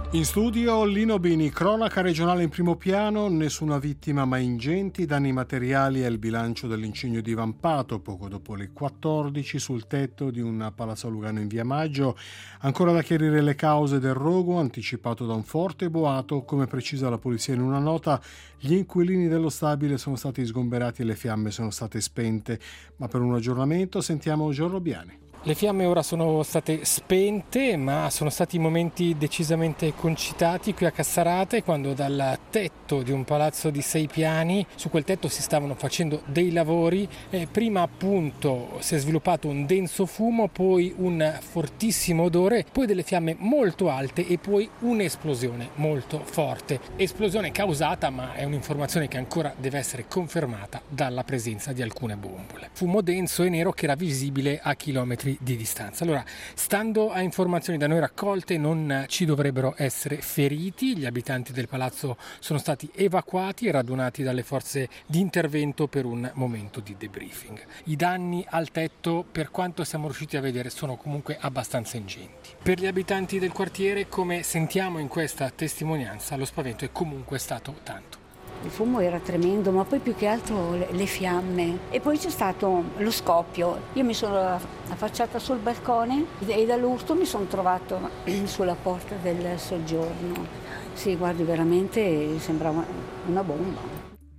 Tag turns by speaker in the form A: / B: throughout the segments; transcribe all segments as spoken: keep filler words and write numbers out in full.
A: In studio Lino Bini, cronaca regionale in primo piano, nessuna vittima ma ingenti danni materiali e il bilancio dell'incendio di Vampato poco dopo le quattordici sul tetto di un palazzo a Lugano in via Maggio. Ancora da chiarire le cause del rogo anticipato da un forte boato. Come precisa la polizia in una nota, gli inquilini dello stabile sono stati sgomberati e le fiamme sono state spente. Ma per un aggiornamento sentiamo Gian Robbiani.
B: Le fiamme ora sono state spente, ma sono stati momenti decisamente concitati qui a Cassarate, quando dal tetto di un palazzo di sei piani, su quel tetto si stavano facendo dei lavori. Eh, prima appunto si è sviluppato un denso fumo, poi un fortissimo odore, poi delle fiamme molto alte e poi un'esplosione molto forte. Esplosione causata, ma è un'informazione che ancora deve essere confermata, dalla presenza di alcune bombole. Fumo denso e nero che era visibile a chilometri di distanza. Allora, stando a informazioni da noi raccolte, non ci dovrebbero essere feriti. Gli abitanti del palazzo sono stati evacuati e radunati dalle forze di intervento per un momento di debriefing. I danni al tetto, per quanto siamo riusciti a vedere, sono comunque abbastanza ingenti. Per gli abitanti del quartiere, come sentiamo in questa testimonianza, lo spavento è comunque stato tanto.
C: Il fumo era tremendo, ma poi più che altro le, le fiamme. E poi c'è stato lo scoppio. Io mi sono affacciata sul balcone e dall'urto mi sono trovato sulla porta del soggiorno. Sì, guardi, veramente sembrava una bomba.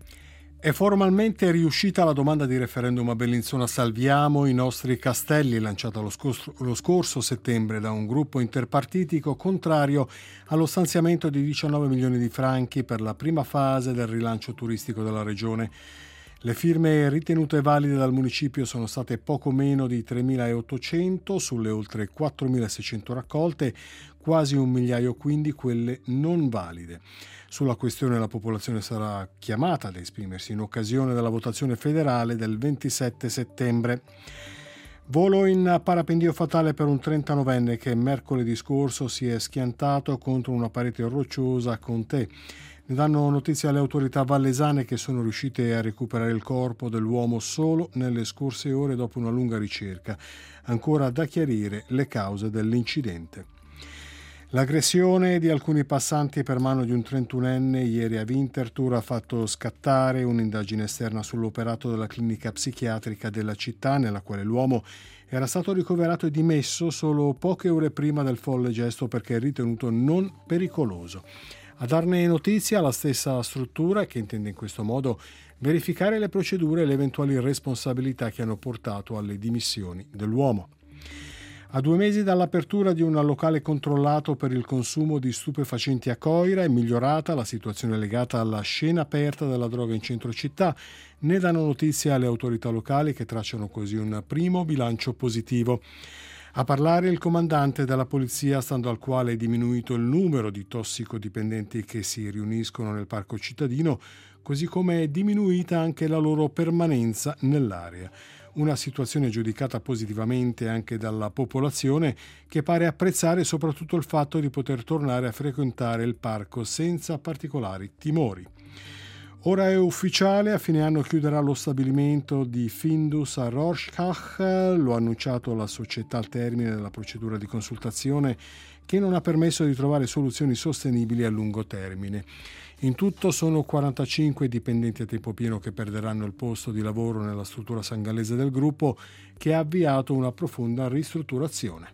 A: È formalmente riuscita la domanda di referendum a Bellinzona Salviamo i nostri castelli, lanciata lo scorso, lo scorso settembre da un gruppo interpartitico contrario allo stanziamento di diciannove milioni di franchi per la prima fase del rilancio turistico della regione. Le firme ritenute valide dal municipio sono state poco meno di tremilaottocento sulle oltre quattromilaseicento raccolte, quasi un migliaio quindi quelle non valide. Sulla questione la popolazione sarà chiamata ad esprimersi in occasione della votazione federale del ventisette settembre. Volo in parapendio fatale per un trentanovenne che mercoledì scorso si è schiantato contro una parete rocciosa a Contè. Ne danno notizia le autorità vallesane, che sono riuscite a recuperare il corpo dell'uomo solo nelle scorse ore dopo una lunga ricerca. Ancora da chiarire le cause dell'incidente. L'aggressione di alcuni passanti per mano di un trentunenne ieri a Winterthur ha fatto scattare un'indagine esterna sull'operato della clinica psichiatrica della città, nella quale l'uomo era stato ricoverato e dimesso solo poche ore prima del folle gesto perché ritenuto non pericoloso. A darne notizia la stessa struttura, che intende in questo modo verificare le procedure e le eventuali responsabilità che hanno portato alle dimissioni dell'uomo. A due mesi dall'apertura di un locale controllato per il consumo di stupefacenti a Coira è migliorata la situazione legata alla scena aperta della droga in centro città. Ne danno notizia le autorità locali, che tracciano così un primo bilancio positivo. A parlare il comandante della polizia, stando al quale è diminuito il numero di tossicodipendenti che si riuniscono nel parco cittadino, così come è diminuita anche la loro permanenza nell'area. Una situazione giudicata positivamente anche dalla popolazione, che pare apprezzare soprattutto il fatto di poter tornare a frequentare il parco senza particolari timori. Ora è ufficiale, a fine anno chiuderà lo stabilimento di Findus a Rorschach, lo ha annunciato la società al termine della procedura di consultazione che non ha permesso di trovare soluzioni sostenibili a lungo termine. In tutto sono quarantacinque dipendenti a tempo pieno che perderanno il posto di lavoro nella struttura sangalese del gruppo, che ha avviato una profonda ristrutturazione.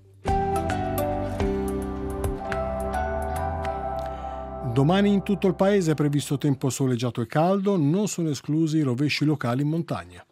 A: Domani in tutto il paese è previsto tempo soleggiato e caldo, non sono esclusi rovesci locali in montagna.